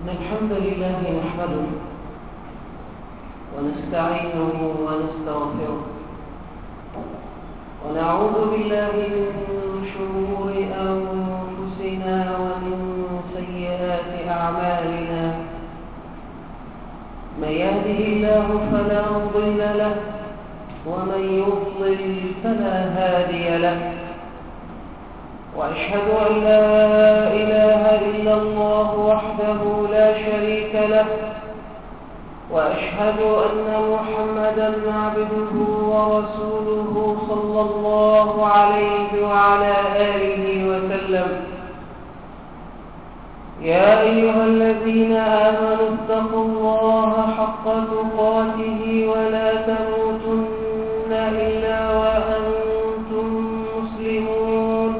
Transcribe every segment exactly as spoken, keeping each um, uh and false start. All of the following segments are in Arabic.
إن الحمد لله نحمده ونستعينه ونستغفره ونعوذ بالله من شرور أنفسنا ومن سيئات أعمالنا. من يهده الله فلا مضل له ومن يضلل فلا هادي له. وأشهد أن لا إله إلا الله وحده لا شريك له، وأشهد أن محمدًا عبده ورسوله صلى الله عليه وعلى آله وسلم. يا أيها الذين آمنوا اتقوا الله حق تقاته ولا تموتن إلا وأنتم مسلمون.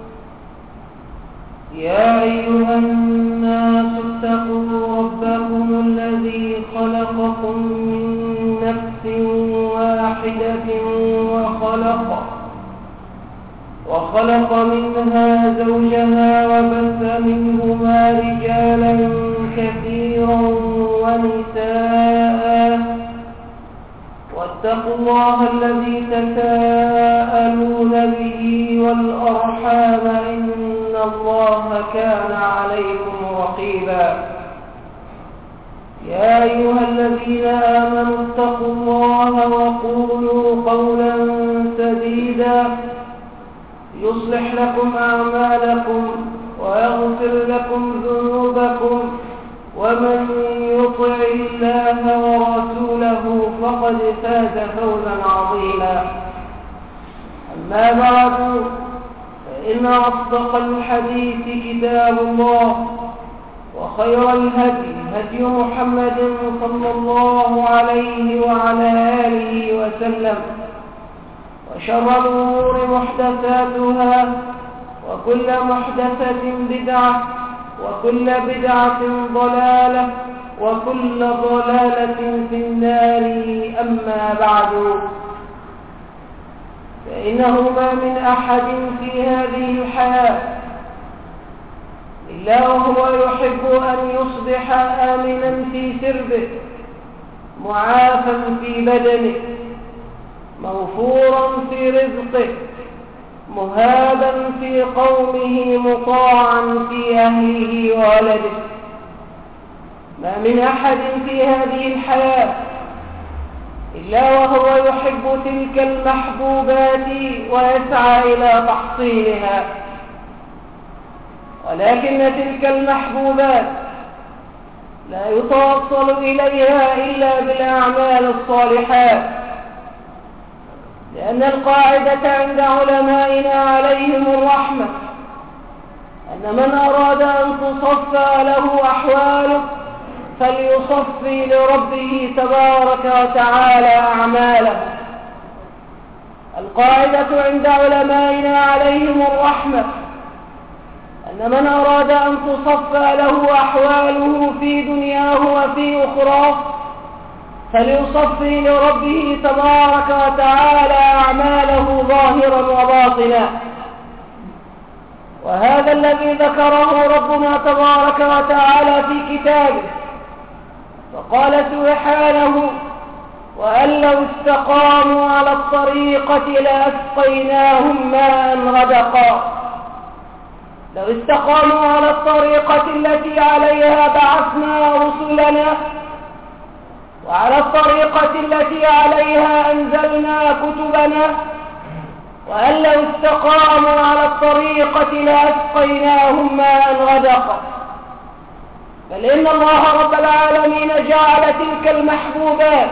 يا أيها الناس اتقوا ربكم الذي خلقكم من نفس واحدة وخلق وخلق منها زوجها وبث منهما رجالا كثيرا ونساء. واتقوا الله الذي تساءلون به والأرحام إن الله كان عليكم رقيبا. يا أيها الذين آمنوا اتقوا الله وقولوا قولا سديدا يصلح لكم أعمالكم ويغفر لكم ذنوبكم، ومن يطع الله ورسوله فقد فاز فوزا عظيما. أما بعد، فإن أصدق الحديث كتاب الله، وخير الهدي هدي محمد صلى الله عليه وعلى آله وسلم، وشر الأمور محدثاتها، وكل محدثة بدعة، وكل بدعة ضلالة، وكل ضلالة في النار. أما بعد، فإنه ما من أحد في هذه الحياة إلا وهو يحب أن يصبح آمنا في سربه، معافا في بدنه، موفورا في رزقه، مهابا في قومه، مطاعا في أهله وولده. ما من أحد في هذه الحياة إلا وهو يحب تلك المحبوبات ويسعى إلى تحصيلها، ولكن تلك المحبوبات لا يتوصل إليها إلا بالأعمال الصالحات، لأن القاعدة عند علمائنا عليهم الرحمة أن من أراد أن تصفى له أحواله فليصفي لربه تبارك وتعالى أعماله. القاعدة عند علمائنا عليهم الرحمة أن من أراد أن تصفى له أحواله في دنياه وفي أخراه فليصفي لربه تبارك وتعالى أعماله ظاهرا وباطنا. وهذا الذي ذكره ربنا تبارك وتعالى في كتابه، فقال سبحانه: وأن لو استقاموا على الطريقة لأسقيناهم ماء غدقا. لو استقاموا على الطريقة التي عليها بعثنا رسلنا، وعلى الطريقة التي عليها أنزلنا كتبنا، وأن لو استقاموا على الطريقة لأسقيناهم ماء غدقا. بل إن الله رب العالمين جعل تلك المحبوبات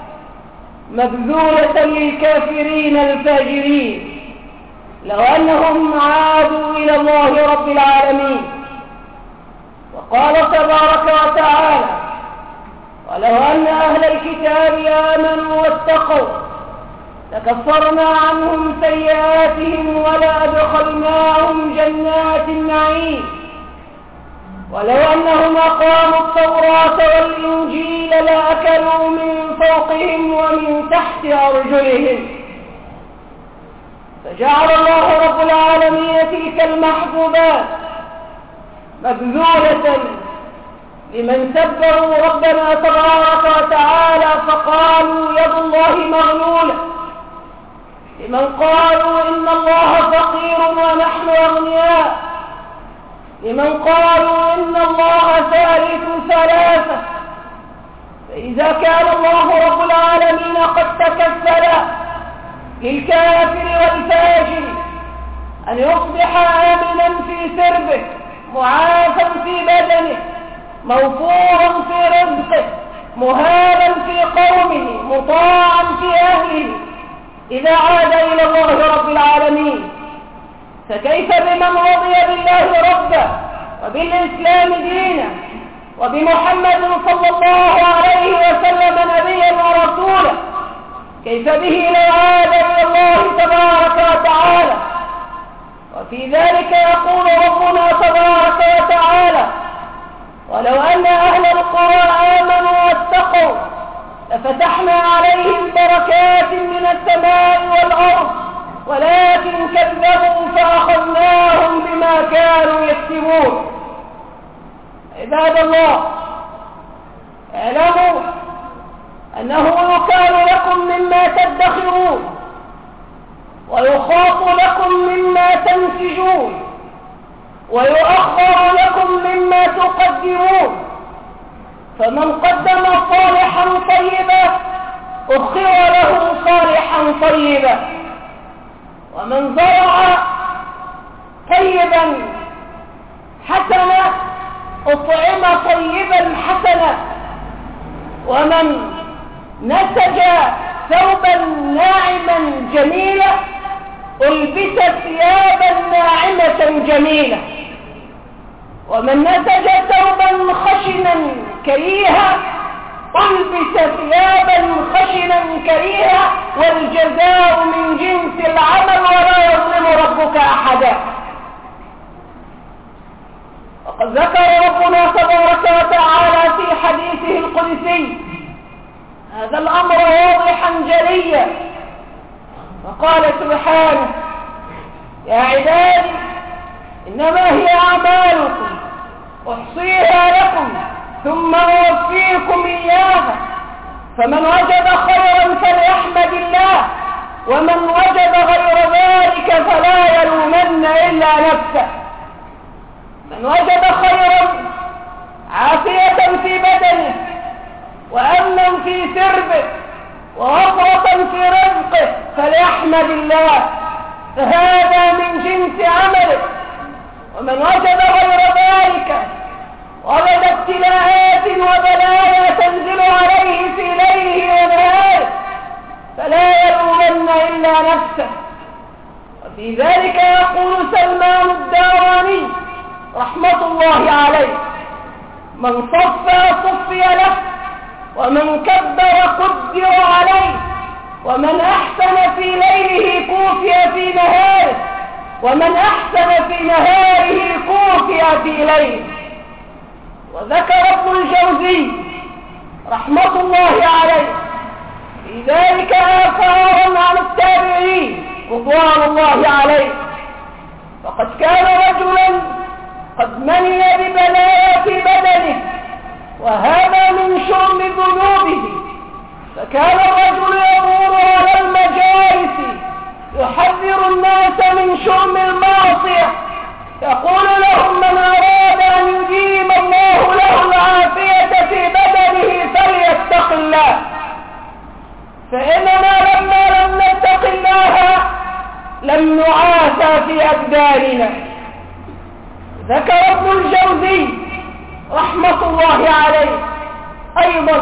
مبذولة للكافرين الفاجرين لو أنهم عادوا إلى الله رب العالمين. وقال تبارك وتعالى: ولو أن أهل الكتاب آمنوا واتقوا لكفرنا عنهم سيئاتهم ولأدخلناهم جنات النعيم. ولو أنهم أقاموا التوراة والإنجيل لأكلوا من فوقهم ومن تحت أرجلهم. فجعل الله رب العالمين تلك المحبوبات مبذولة لمن سبوا ربنا تبارك وتعالى فقالوا يد الله مغلولة، لمن قالوا إن الله فقير ونحن أغنياء، لمن قالوا إن الله ثالث ثلاثة. فإذا كان الله رب العالمين قد تكفل للكافر والفاجر أن يصبح آمنا في سربه، معافا في بدنه، موفورا في رزقه، مهابا في قومه، مطاعا في أهله، إذا عاد إلى الله رب العالمين، فكيف بمن رضي بالله ربا وبالإسلام دينا وبمحمد صلى الله عليه وسلم نبيا ورسولا؟ كيف به لو عاد إلى الله تبارك وتعالى؟ وفي ذلك يقول ربنا تبارك وتعالى: ولو أن أهل القرى آمنوا واتقوا لفتحنا عليهم بركات من السماء والأرض ولكن كذبوا فأخذناهم بما كانوا يكسبون. عباد الله، اعلموا أنه يكال لكم مما تدخرون ويخاط لكم مما تنسجون ويؤخر لكم مما تقدمون، فمن قدم صالحا طيبا أخر له صالحا طيبا، ومن زرع طيبا حسنا أطعم طيبا حسنا، ومن نسج ثوبا ناعما جميلا ألبس ثيابا ناعمة جميلة، ومن نسج ثوبا خشنا كريها ألبس ثيابا خشنا كريها، والجزاء من جنس العمل ولا يظلم ربك أحدا. وقد ذكر ربنا تبارك وتعالى في حديثه القدسي هذا الأمر واضحا جليا، وقال سبحانه: يا عبادي إنما هي أعمالكم أحصيها لكم ثم أوفيكم إياها، فمن وجد خيرا فليحمد الله، ومن وجد غير ذلك فلا يلومن إلا نفسه. من وجد خيرا عافية في بدنه وأمنا في سربه ووفرة في رزقه فليحمد الله، فهذا من جنس عمله. ومن وجد غير ذلك وجد ابتلاءات وبلايا تنزل عليه في ليله ونهاره فلا يلومن إلا نفسه. وفي ذلك يقول سلمان الداراني رحمة الله عليه: من صفى صفي له، ومن كبر قدر عليه، ومن أحسن في ليله كوفي في نهاره، ومن أحسن في نهاره كوفي في ليله. وذكر ابن الجوزي رحمة الله عليه في ذلك آثارا عن التابعين رضوان الله عليه: فقد كان رجلا قد مني ببلايا في بدنه، وهذا من شؤم ذنوبه، فكان الرجل يمر على المجالس يحذر الناس من شؤم المعصية، يقول لهم: من أراد أن يديم الله له العافية في بدنه فليتق الله، فإننا لما لم نتق الله لم نعافى في أبداننا. ذكر ابن الجوزي رحمة الله عليه أيضا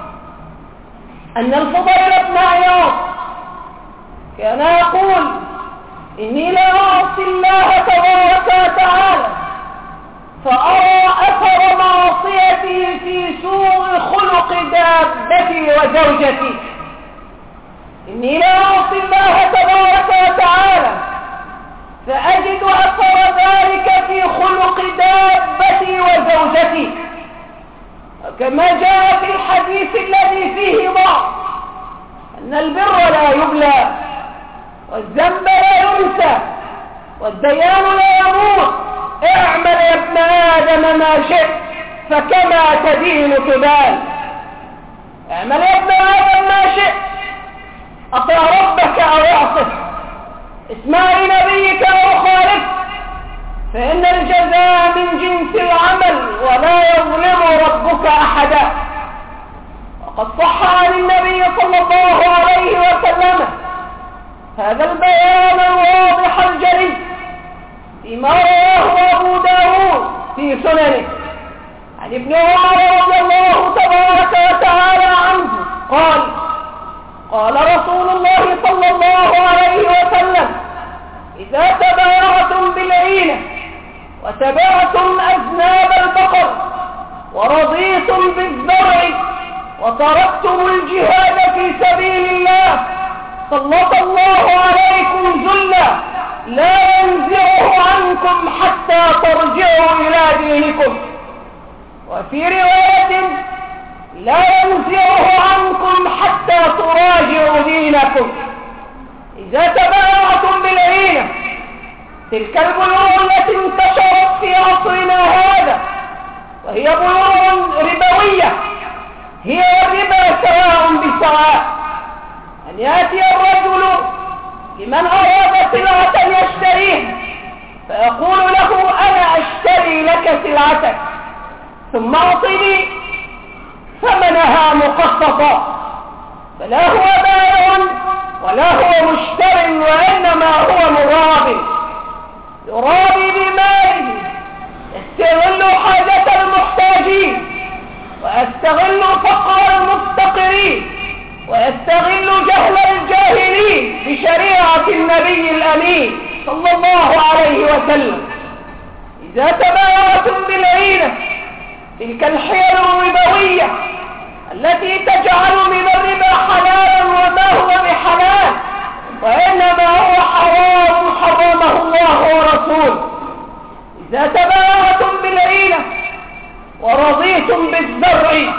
أن الفضيل بن عياض كان يقول: إني لا أعصي الله تبارك وتعالى فأرى أثر معصيتي في سوء خلق دابتي وزوجتي. إني لا أعصي الله تبارك وتعالى فأجد أثر ذلك في خلق دابتي وزوجتي. وكما جاء في الحديث الذي فيه ضعف أن البر لا يبلى والذنب لا ينسى والديان لا يموت. اعمل يا ابن آدم ما شئت فكما تدين تدان. اعمل يا ابن آدم ما شئت، أطع ربك أو اعصه، اسمع لنبيك أو خالف، فإن الجزاء من جنس العمل ولا يظلم ربك أحدا. وقد صح عن النبي صلى الله عليه وسلم هذا البيان الواضح الجلي فيما رواه أبو داود في سننه عن ابن عمر رضي الله تبارك وتعالى عنه قال: قال رسول الله صلى الله عليه وسلم: إذا تبايعتم بالعينة وتبعتم أذناب البقر ورضيتم بالزرع وتركتم الجهاد في سبيل الله سلط الله عليكم ذلا لا ينزعه عنكم حتى ترجعوا إلى دينكم. وفي رواية: لا ينزعه عنكم حتى تراجعوا دينكم. إذا تبايعتم بالعينة، تلك البيوع التي انتشرت في عصرنا هذا وهي بيوع ربوية، هي الربا سواء بسواء. أن يأتي الرجل لمن أراد سلعة يشتريها فيقول له: أنا أشتري لك سلعتك ثم أعطني ثمنها مقسطا، فلا هو بائع ولا هو مشتر، وإنما هو مرابي، يرابي بماله، يستغل حاجة المحتاجين ويستغل فقر المفتقرين ويستغل جهل الجاهلين بشريعة النبي الأمين صلى الله عليه وسلم. إذا تبايعتم بالعينة، تلك الحيل الربوية التي تجعل من الربا حلالا وما هو بحلال، وإنما هو حرام حرمه الله ورسوله. إذا تبايعتم بالعينة ورضيتم بالزرع،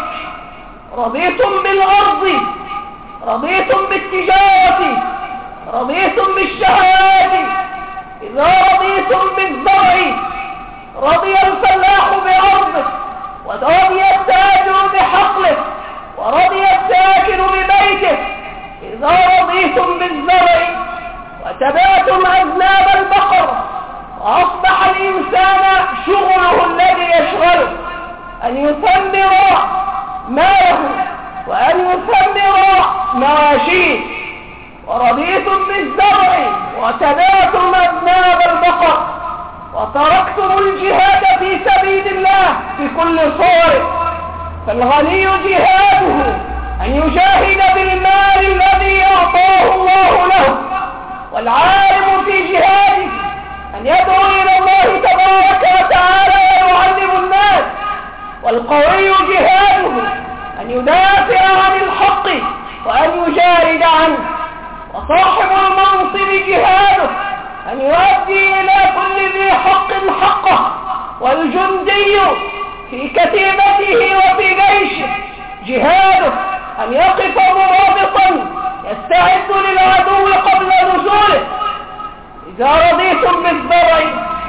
رضيتم بالأرض، رضيتم بالتجارة، رضيتم بالشهادة. إذا رضيتم بالزرع، رضي الفلاح بأرضه، ورضي التاجر بحقله، ورضي الساكن ببيته. إذا رضيتم بالزرع وتبعتم أذناب البقر، وأصبح الإنسان شغله الذي يشغله أن يثمر ماله وأن يثمر مواشيه، ورضيتم بالزرع وتبعتم أذناب البقر وتركتم الجهاد في سبيل الله في كل صور. فالغني جهاده أن يجاهد بالمال الذي أعطاه الله له، والعالم في جهاده أن يدعو إلى الله تبارك وتعالى ويعلم الناس، والقوي جهاده أن يدافع عن الحق وأن يجارد عنه، وصاحب المنصب جهاده أن يؤدي إلى كل ذي حق حقه، والجندي في كتيبته وفي جيشه جهاده أن يقف مرابطا يستعد للعدو قبل نزوله. إذا رضيتم بالزرع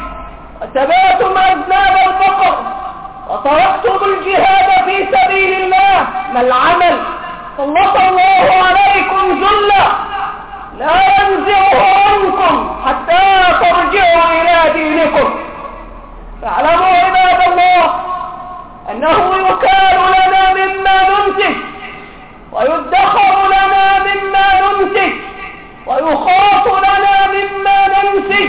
وتبعتم أذناب البقر وتركتم الجهاد في سبيل الله، ما العمل؟ سلط الله عليكم ذلا لا ينزعه عنكم حتى ترجعوا إلى دينكم. فاعلموا عباد الله أنه يكال لنا مما ننتج، ويدخر لنا مما ننتج، ويخاف لنا مما ننتج،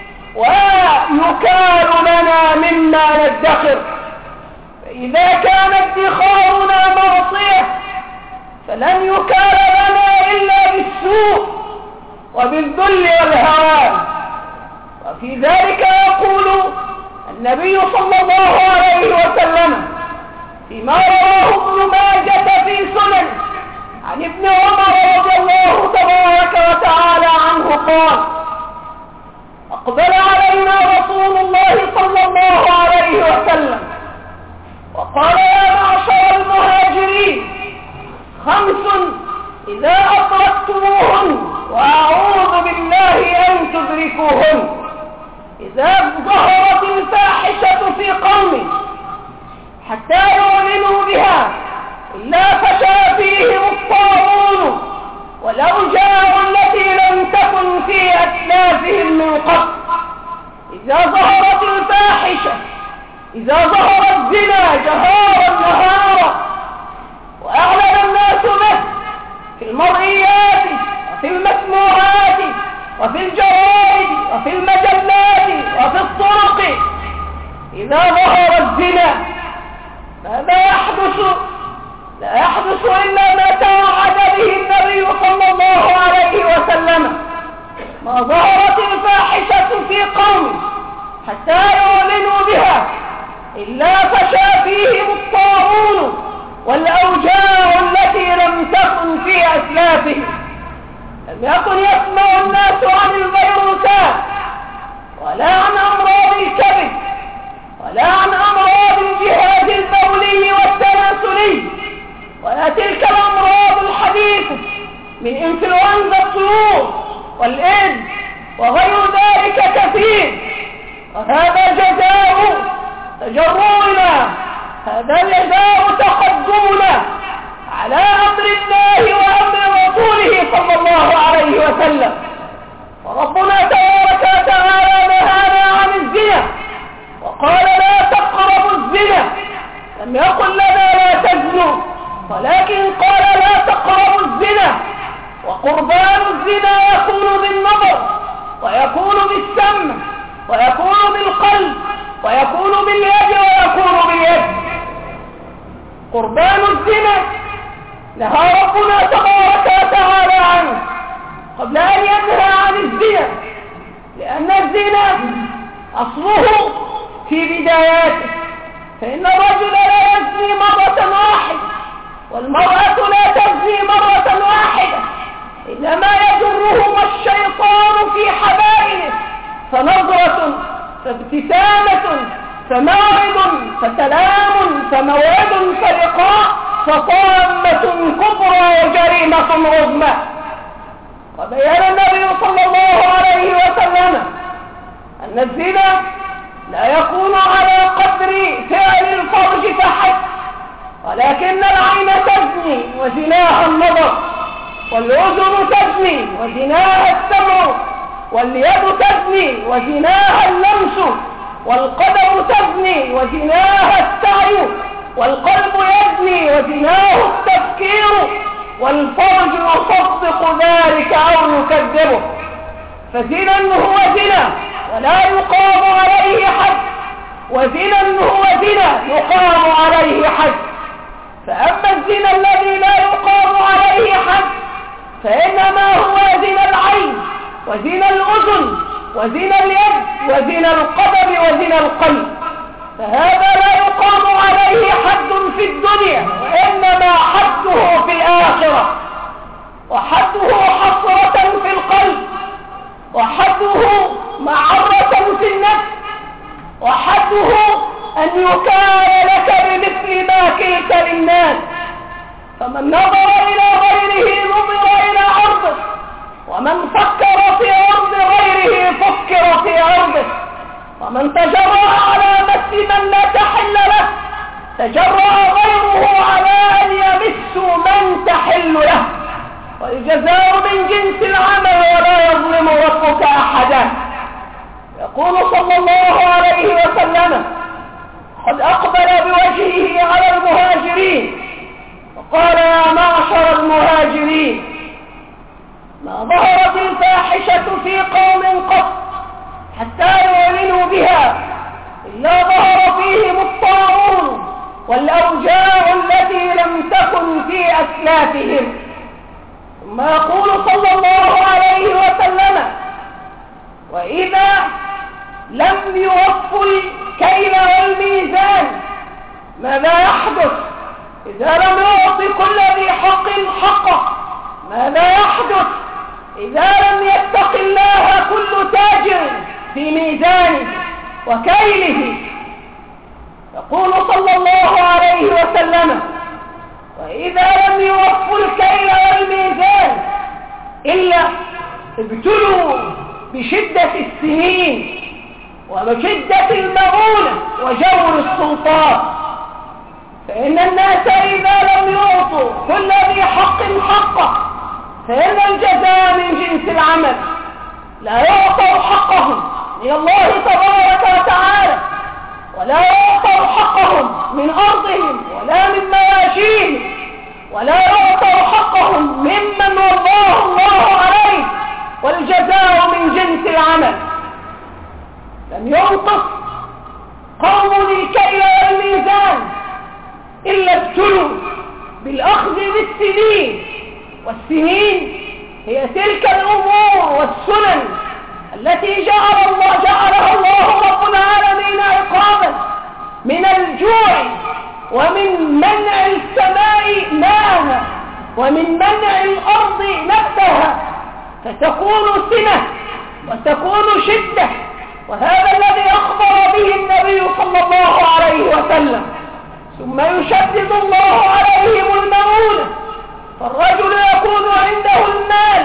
ويكال لنا مما ندخر. فإذا كان ادخارنا معصية فلن يكال لنا إلا بالسوء وبالذل والهوان. وفي ذلك يقول النبي صلى الله عليه وسلم فيما رواه ابن ماجة في سنن عن ابن عمر رضي الله تبارك وتعالى عنه قال: أقبل علينا رسول الله صلى الله عليه وسلم وقال: يا معشر المهاجرين، خمس إذا أدركتموهن وأعوذ بالله أن تدركوهن: إذا ظهرت الفاحشة في قوم حتى يعلنوا بها إلا فشى فيهم الطاعون والأوجاع التي لم تكن في أسلافهم من قبل. إذا ظهرت الفاحشة، إذا ظهر الزنا جهارا نهارا وأعلن الناس به في المرئيات وفي المسموعات وفي الجرائد وفي المجلات وفي الطرق، إذا ظهر الزنا ماذا يحدث؟ لا يحدث إلا ما توعد به النبي صلى الله عليه وسلم. ما ظهرت الفاحشة في قوم حتى يعلنوا بها إلا فشى فيهم الطاعون والأوجاع التي لم تكن في أسلافهم. لم يكن يسمع الناس عن الفيروسات ولا عن أمراض الكبد ولا عن أمراض الجهاز البولي والتناسلي ولا تلك الأمراض الحديثة من إنفلونزا الطيور والإيدز وغير ذلك كثير. وهذا جزاء تجرؤنا، هذا جزاء تقدمنا على أمر الله وأمر رسوله صلى الله عليه وسلم. وربنا تبارك وتعالى نهانا عن الزنا وقال لا تقربوا الزنا، لم يقل لنا لا تزنوا، ولكن قال لا تقربوا الزنا. وقربان الزنا يكون بالنظر ويكون بالسمع ويكون بالقلب ويكون باليد ويكون باليد. قربان الزنا نهى ربنا تبارك وتعالى عنه قبل أن ينهى عن الزنا، لأن الزنا أصله في بداياته، فإن الرجل لا يزني مرة واحدة والمرأة لا تزني مرة واحدة، إنما يجرهما الشيطان في حبائله، فنظرة فابتسامة فموعد فسلام فموعد فلقاء فطامة كبرى وجريمة عظمى. وبين النبي صلى الله عليه وسلم أن الزنا لا يكون على قدر فعل الفرج فحسب، ولكن العين تزني وزناها النظر، والأذن تزني وزناها السمع، واليد تزني وزناها اللمس، والقدم تزني وزناها السعي، والقلب يزني وزناه التفكير، والفرج يصدق ذلك أو يكذبه. فزنا هو زنا ولا يقام عليه حد، وزنا هو زنا يقام عليه حد. فأما الزنا الذي لا يقام عليه حد فإنما هو زنا العين وزنا الأذن وزنا اليد وزنا القدم وزنا القلب، فهذا لا يقام عليه حد في الدنيا، وإنما حده في الآخرة، وحده حسرة في القلب، وحده معرة في النفس، وحده أن يكال لك بمثل ما كلت للناس. فمن نظر إلى غيره نظر إلى عرضه، ومن فكر في عرض غيره فكر في عرضه، ومن تجرأ على مس من لا تحل له تجرأ غيره على أن يمس من تحل له. والجزاء من جنس العمل ولا يظلم ربك أحدا. يقول صلى الله عليه وسلم قد أقبل بوجهه على المهاجرين وقال يا معشر المهاجرين ما ظهرت الفاحشة في قوم قط حتى يعلنوا بها إلا ظهر فيهم الطاعون والأوجاع التي لم تكن في أسلافهم. ثم يقول صلى الله عليه وسلم وإذا لم يوفوا الكيل والميزان ماذا يحدث؟ إذا لم يعطي كل ذي حق حقه ماذا يحدث؟ إذا لم يتق الله كل تاجر في ميزانه وكيله. يقول صلى الله عليه وسلم وإذا لم يوفوا الكيل والميزان إلا ابتلوا بشدة السنين وبشدة المعونة وجور السلطان. فإن الناس إذا لم يعطوا كل ذي حق حقه فإن الجزاء من جنس العمل. لا يعطوا حقهم من الله تبارك وتعالى، ولا يعطوا حقهم من أرضهم ولا من مواشيهم، ولا يعطوا حقهم ممن وضاه الله عليه، والجزاء من جنس العمل. لم ينطق قوم الكيل والميزان إلا ابتلوا بالأخذ بالسنين، والسنين هي تلك الأمور والسنن التي جعل الله جعلها الله رب العالمين عقابا من الجوع، ومن منع السماء ماءها، ومن منع الأرض نبتها، فتكون سنة وتكون شدة. وهذا الذي أخبر به النبي صلى الله عليه وسلم. ثم يشدد الله عليهم المؤونة، فالرجل يكون عنده المال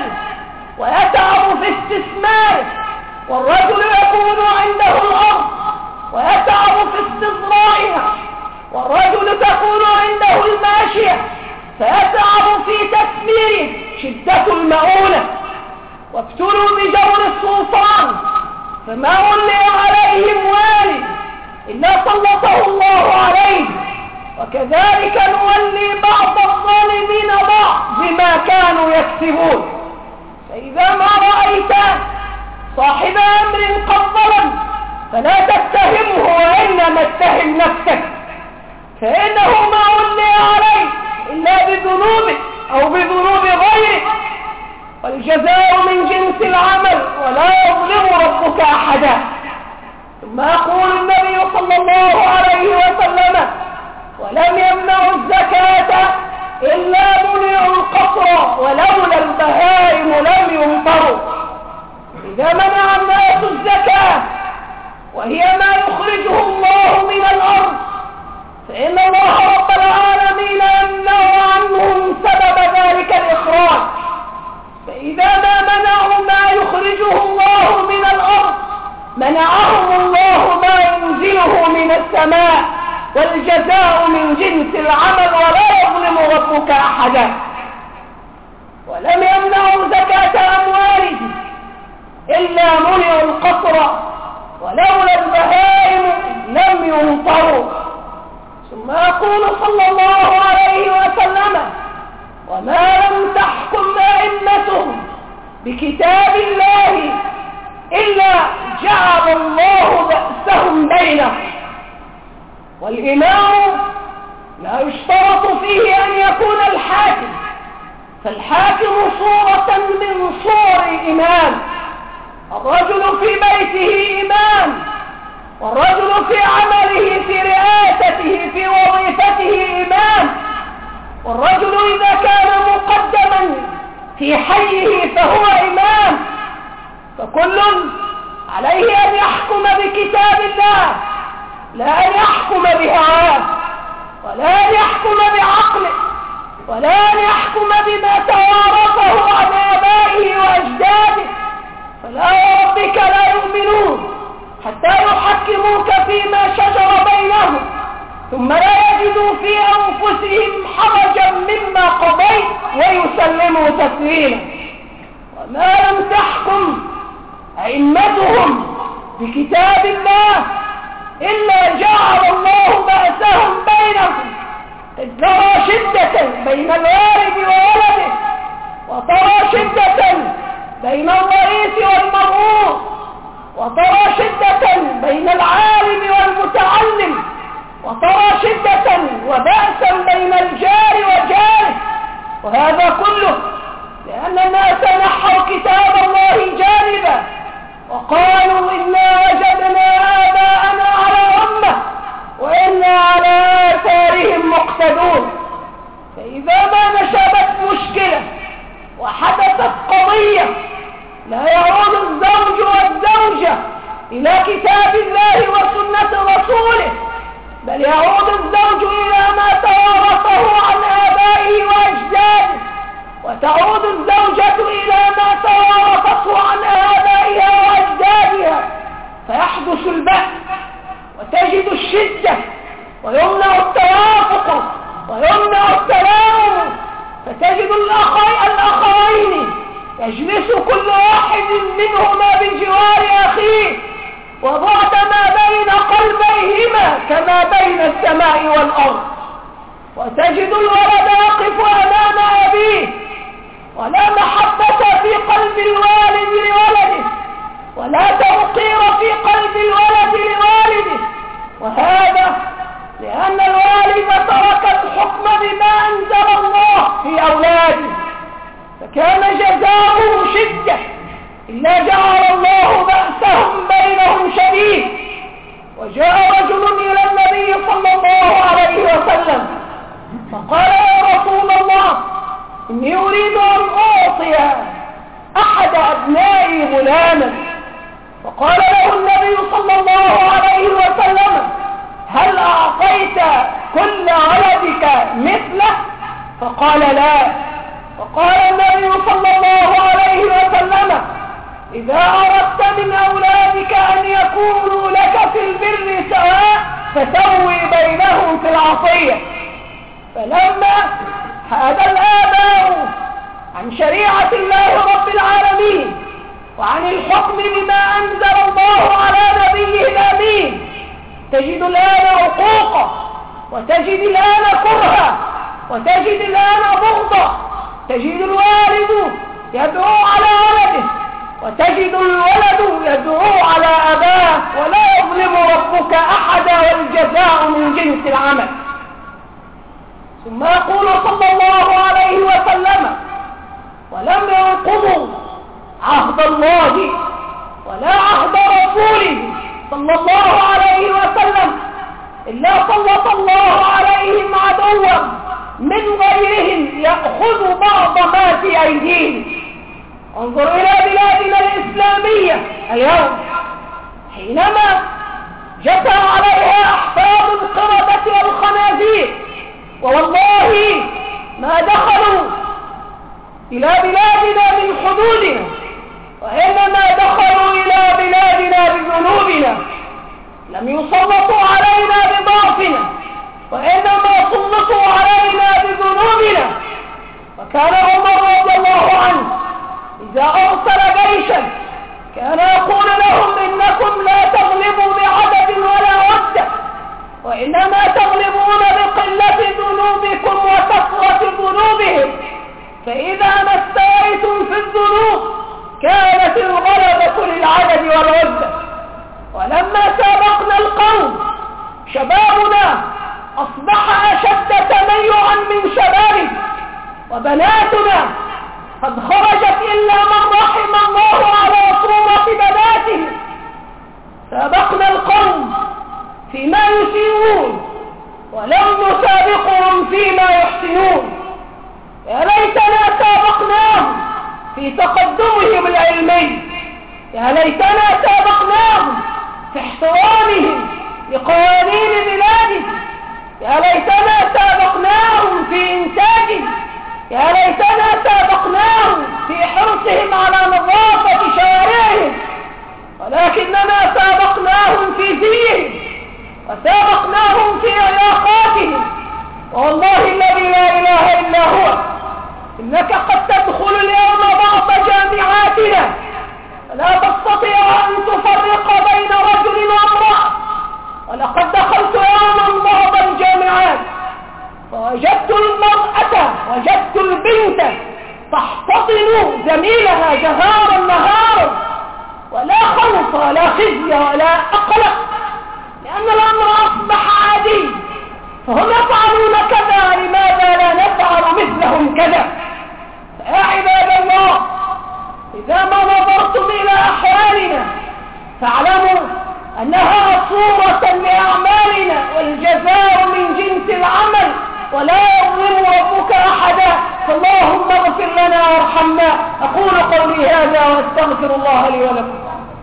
ويتعب في استثماره، والرجل يكون عنده الأرض ويتعب في استصلاحها، والرجل تكون عنده الماشية فيتعب في تثميره. شدة المؤونة. وابتلوا بجور السلطان، فما ولي عليهم والي إلا سلطه الله عليه، وكذلك نولي بعض الظالمين بعض بما كانوا يكسبون. فإذا ما رأيت صاحب أمر قد ظلم فلا تتهمه، وإنما اتهم نفسك، فإنه ما ولي عليه إلا بذنوبه أو بذنوب غيره، والجزاء من جنس العمل ولا يظلم ربك أحدا. ثم يقول النبي صلى الله عليه وسلم: ولم يمنعوا الزكاة إلا منعوا القطر، ولولا البهائم لم يمطروا. إذا منع الناس الزكاة وهي ما يخرجه الله من الأرض، فإن الله رب العالمين يمنع عنهم سبب ذلك الإخراج. فإذا ما منعوا ما يخرجه الله من الأرض، منعهم الله ما ينزله من السماء، والجزاء من جنس العمل ولا يظلم ربك أحدا. ولم يمنعوا زكاة أموالهم إلا منعوا القطر، ولولا البهائم لم يمطروا. ثم يقول صلى الله عليه وسلم: وما لم تحكم أئمتهم بكتاب الله إلا جعل الله بأسهم بينهم. والإمام لا يشترط فيه أن يكون الحاكم، فالحاكم صورة من صور إمام. الرجل في بيته إمام، والرجل في عمله في رئاسته في وظيفته إمام، والرجل إذا كان مقدما في حيه فهو إمام. فكل عليه أن يحكم بكتاب الله، لا أن يحكم بهواه، ولا أن يحكم بعقله، ولا أن يحكم بما توارثه عن آبائه وأجداده. فلا وربك لا يؤمنون حتى يحكموك فيما شجر بينهم، ثم لا يجدوا في أنفسهم حرجا مما قضيت ويسلموا تسليما. وما لم تحكم أئمتهم بكتاب الله إلا جعل الله بأسهم بينهم. إذ ترى شدة بين الوالد وولده، وترى شدة بين الرئيس والمرؤوس، وترى شدة بين العالم والمتعلم، وترى شدة وبأسا بين الجار وجاره. وهذا كله لأن الناس نحوا كتاب الله جانبا وقالوا إنا وجدنا آباءنا على أمة وإنا على آثارهم مقتدون. فإذا ما نشبت مشكلة وحدثت قضية لا يعود الزوج والزوجة إلى كتاب الله وسنة رسوله، بل يعود الزوج إلى ما توارثه عن آبائه وأجداده، وتعود الزوجة إلى ما توارثته عن آبائها وأجدادها، فيحدث البأس وتجد الشدة ويمنع التوافق الأخوين يجلس كل واحد منهما بجوار أخيه، وبعد ما بين قلبيهما كما بين السماء والأرض. وتجد الولد يقف أمام أبيه، ولا محبة في قلب الوالد لولده، ولا توقير في قلب الولد لوالده، وهذا لأن الوالد ترك الحكم بما أنزل الله في أولاده، فكان جزاؤه شدة، إلا جعل الله بأسهم بينهم شديد. وجاء رجل إلى النبي صلى الله عليه وسلم فقال: يا رسول الله، إني أريد أن أعطي أحد أبنائي غلاما. فقال له النبي صلى الله عليه وسلم: هل أعطيت كل ولدك مثله؟ فقال: لا. فقال النبي صلى الله عليه وسلم: إذا أردت من أولادك أن يكونوا لك في البر سواء فسوي بينهم في العطية. فلما حاد الآباء عن شريعة الله رب العالمين وعن الحكم بما أنزل الله على نبيه الأمين، تجد الآن عقوقا، وتجد الآن كرها، وتجد الآن بغضا. تجد الوالد يدعو على ولده، وتجد الولد يدعو على أباه، ولا يظلم ربك أحدا، والجزاء من جنس العمل. ثم يقول صلى الله عليه وسلم: ولم ينقضوا عهد الله ولا عهد رسوله صلى الله عليه وسلم إلا سلط الله عليهم عدوا من غيرهم يأخذ بعض ما في أيديهم. انظر إلى بلادنا الإسلامية اليوم، حينما جثى عليها أحفاد القردة والخنازير، ووالله ما دخلوا إلى بلادنا من حدودنا، وإنما دخلوا إلى بلادنا بذنوبنا. لم يسلطوا علينا بضعفنا، وإنما سلطوا علينا بذنوبنا. وكان عمر رضي الله عنه إذا أرسل جيشا كان يقول لهم: إنكم لا تغلبوا بعدد ولا وده، وإنما تغلبون بقلة ذنوبكم وكثرة ذنوبهم، فإذا ما استويتم في الذنوب كانت الغلبة للعدد والوده. ولما سابقنا القوم شبابنا أصبح أشد تميعا من شبابه، وبناتنا قد خرجت إلا من رحم الله على صورة بناته. سابقنا القوم فيما يسيئون ولم نسابقهم فيما يحسنون. يا ليتنا سابقناهم في تقدمهم العلمي، يا ليتنا سابقناهم في احترامهم لقوانين بلادهم، يا ليتنا سابقناهم في إنتاجهم، يا ليتنا سابقناهم في حرصهم على نظافة شوارعهم، ولكننا سابقناهم في زيهم وسابقناهم في علاقاتهم. والله الذي لا إله إلا هو، إنك قد تدخل اليوم بعض جامعاتنا فلا تستطيع أن تفرق بين رجل وامرأة. ولقد دخلت يوما بعض الجامعات فوجدت المرأة، وجدت البنت تحتضن زميلها جهارا نهارا، ولا خوف ولا خزي ولا أقلق، لأن الأمر أصبح عادي. فهم يفعلون كذا، لماذا لا نفعل مثلهم كذا؟ يا عباد الله، إذا ما نظرتم إلى أحوالنا فاعلموا أنها صورة لأعمالنا، والجزاء من جنس العمل، ولا يظلم ربك أحدا. فاللهم اغفر لنا وارحمنا. أقول قولي هذا واستغفر الله لي ولكم.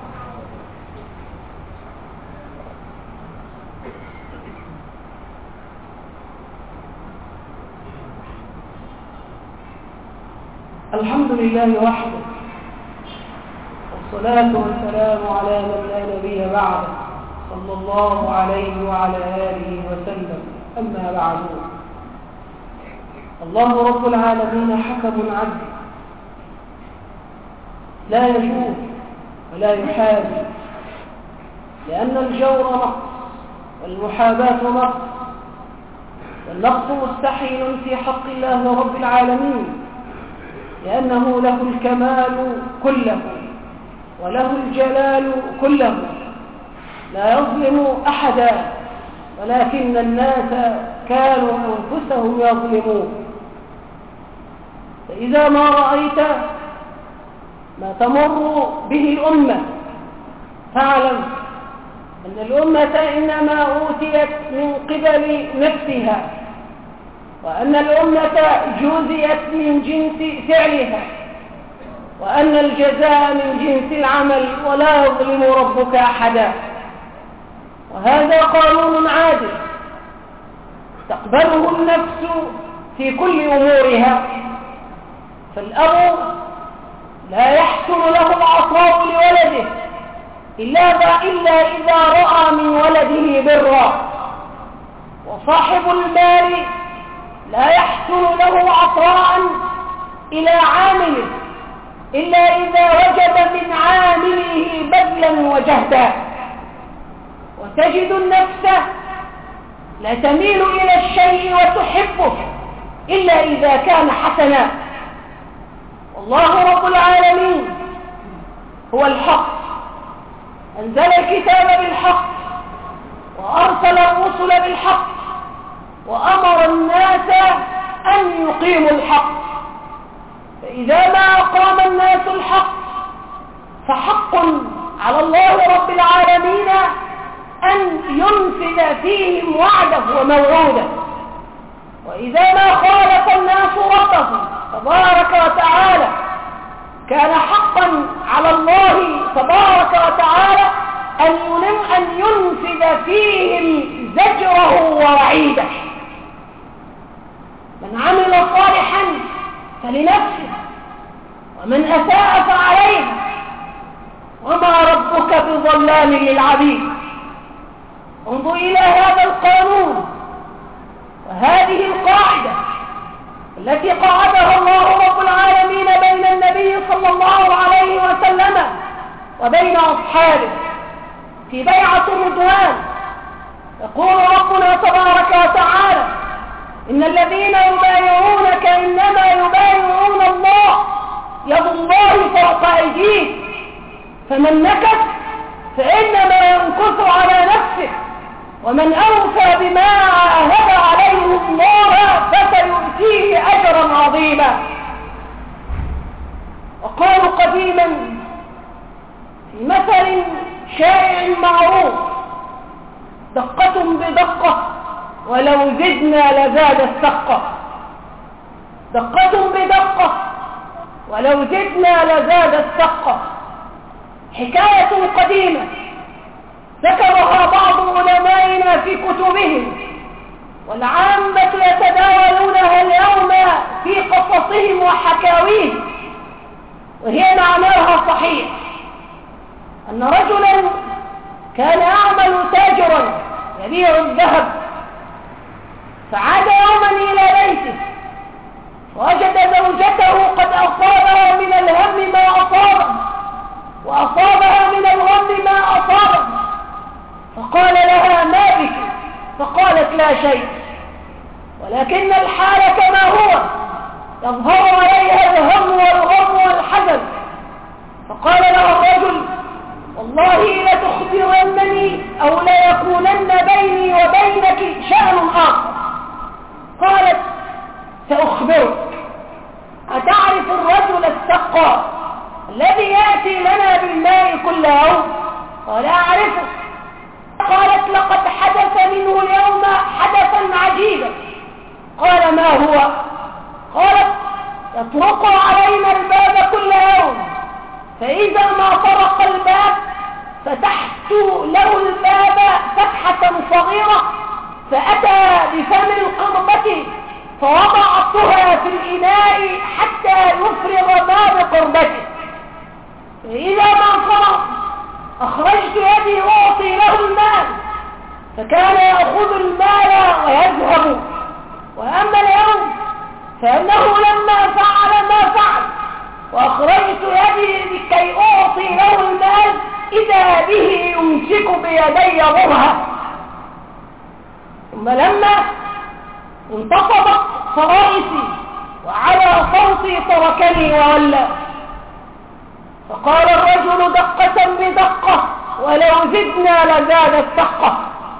الحمد لله وحده، والصلاة والسلام على من لا نبي بعده، صلى الله عليه وعلى آله وسلم. أما بعد، الله رب العالمين حكم عدل لا يجور ولا يحابي، لأن الجور نقص والمحاباة نقص، والنقص مستحيل في حق الله رب العالمين، لأنه له الكمال كله وله الجلال كله، لا يظلم أحدا، ولكن الناس كانوا أنفسهم يظلمون. فإذا ما رأيت ما تمر به الأمة فاعلم أن الأمة إنما أوتيت من قبل نفسها، وأن الأمة جوزيت من جنس فعلها، وأن الجزاء من جنس العمل، ولا يظلم ربك أحدا. وهذا قانون عادل تقبله النفس في كل أمورها. فالأب لا يحسن له العطاء لولده إلا, إلا إذا رأى من ولده برا، وصاحب المال لا يحسن له عطاء إلى عامله إلا إذا وجد من عامله بذلا وجهدا. وتجد النفس لا تميل إلى الشيء وتحبه إلا إذا كان حسنا. والله رب العالمين هو الحق، أنزل الكتاب بالحق، وأرسل الرسل بالحق، وأمر الناس أن يقيموا الحق. فإذا ما أقام الناس الحق فحق على الله رب العالمين أن ينفذ فيهم وعده وموعوده. وإذا ما خالف الناس ربه تبارك وتعالى كان حقا على الله تبارك وتعالى أن ينفذ فيهم زجره ووعيده. من عمل صالحا فلنفسه، ومن أساء فعليه، وما ربك بظلام للعبيد. انظر إلى هذا القانون وهذه القاعدة التي قاعدها الله رب العالمين بين النبي صلى الله عليه وسلم وبين أصحابه في بيعة الرضوان. يقول ربنا تبارك وتعالى: إن الذين يبايعونك إنما يبايعون الله، يد الله فوق أيديهم، فمن نكث فإنما ينكث على نفسه، ومن أوفى بما عاهد عليه الله فسيؤتيه أجرا عظيما. وقالوا قديما في مثل شائع معروف: دقة بدقة ولو زدنا لزاد السقة. دقة بدقة ولو زدنا لزاد السقة. حكاية قديمة ذكرها بعض علمائنا في كتبهم، والعامة يتداولونها اليوم في قصصهم وحكاويهم، وهي معناها صحيح. أن رجلا كان يعمل تاجرا يبيع الذهب، فعاد يوما إلى بيته ووجد زوجته قد أصابها من الهم ما أصابه، وأصابها من الغم ما أصابه، فقال لها: ما بك؟ فقالت: لا شيء، ولكن الحال كما هو، يظهر عليها الهم والغم والحزن. فقال له الرجل: والله لتخبرنني أو ليكونن بيني وبينك شأن آخر. قالت: سأخبرك. أتعرف الرجل السقاء الذي يأتي لنا بالماء كل يوم؟ قال: أعرفه. قالت: لقد حدث منه اليوم حدثا عجيبا. قال: ما هو؟ قالت: يطرق علينا الباب كل يوم، فإذا ما طرق الباب فتحت له الباب فتحة صغيرة، فأتى بفم القربة فوضعتها في الإناء حتى يفرغ ما بقربته، فإذا ما فرغ أخرجت يدي أعطي له المال، فكان يأخذ المال ويذهب. وأما اليوم فإنه لما فعل ما فعل وأخرجت يدي لكي أعطي له المال إذا به يمسك بيدي برهة. ثم لما انتصبت فرائسي وعلى صوتي تركني وولى. فقال الرجل دقة بدقة ولو زدنا لزاد السقة.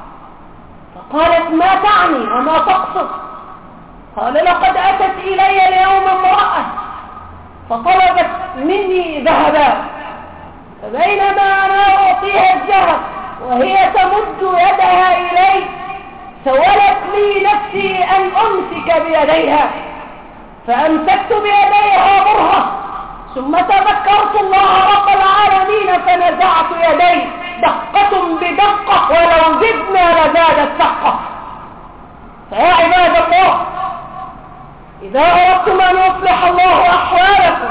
فقالت ما تعني وما تقصد؟ قال لقد أتت إلي اليوم امرأة فطلبت مني ذهبا، فبينما أنا أعطيها الذهب وهي تمد يدها إلي سولت لي نفسي أن أمسك بيديها، فأمسكت بيديها برهة، ثم تذكرت الله رب العالمين فنزعت يدي دقة بدقة ولو زدنا لزاد السقة. فيا عباد الله، إذا أردتم أن يصلح الله أحوالكم،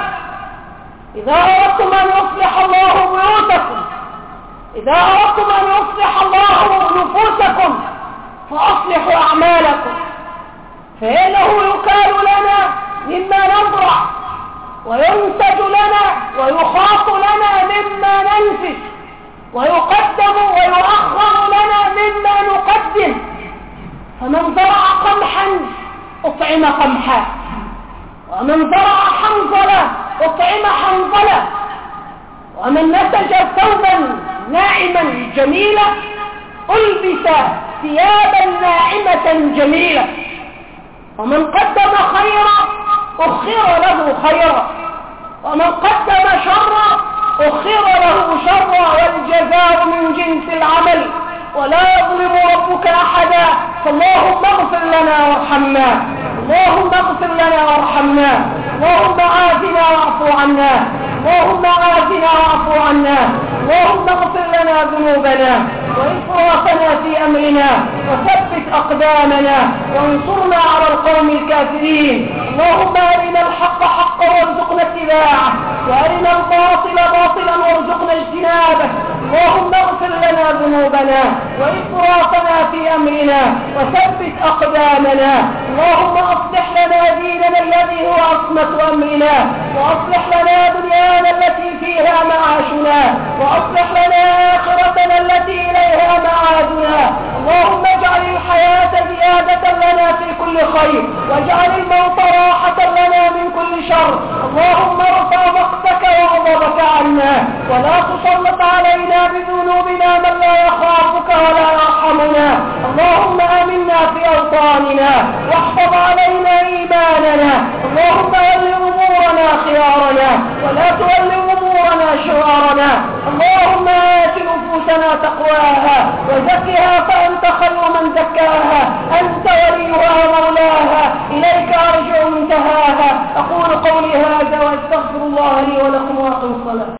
إذا أردتم أن يصلح الله بيوتكم، إذا أردتم أن يصلح الله نفوسكم فأصلحوا أعمالكم، فإنه يكال لنا مما نزرع وينتج لنا ويخاط لنا مما ننتج، ويقدم ويؤخر لنا مما نقدم. فمن زرع قمحا أطعم قمحا، ومن زرع حنظلة أطعم حنظلة، ومن نسج ثوبا ناعما جميلا ألبس ثيابا ناعمة جميلة، ومن قدم خيرا أخر له خيرا، ومن قدم شرا أخر له شرا، والجزاء من جنس العمل ولا يظلم ربك أحدا. فاللهم اغفر لنا وارحمنا، اللهم اغفر لنا وارحمنا، اللهم عافنا واعف عنا، اللهم عافنا واعف عنا، اللهم اغفر لنا ذنوبنا وإسرافنا في أمرنا وثبت أقدامنا وانصرنا على القوم الكافرين. اللهم أرنا الحق حقا وارزقنا اتباعه، وأرنا الباطل باطلا وارزقنا اجتنابه. اللهم اغفر لنا ذنوبنا وإسرافنا في أمرنا وثبت أقدامنا. اللهم أصلح لنا ديننا الذي هو عصمة أمرنا، وأصلح لنا دنيانا التي فيها معاشنا، وأصلح لنا آخرتنا التي إليها معادنا. اللهم اجعل الحياة زيادة لنا في كل خير، واجعل الموت راحة لنا من كل شر. اللهم ارفع مقتك وغضبك عنا، ولا تسلط علينا بذنوبنا من لا يخافك ولا يرحمنا. اللهم آمنا في أوطاننا واحفظ علينا إيماننا. اللهم ول أمورنا خيارنا ولا تول أمورنا شرارنا. اللهم آت نفوسنا تقواها وزكها فأنت خير من زكاها، أنت وليها مولاها، إليك أرجع منتهاها. أقول قولي هذا وأستغفر الله لي ولكم وأقم الصلاة.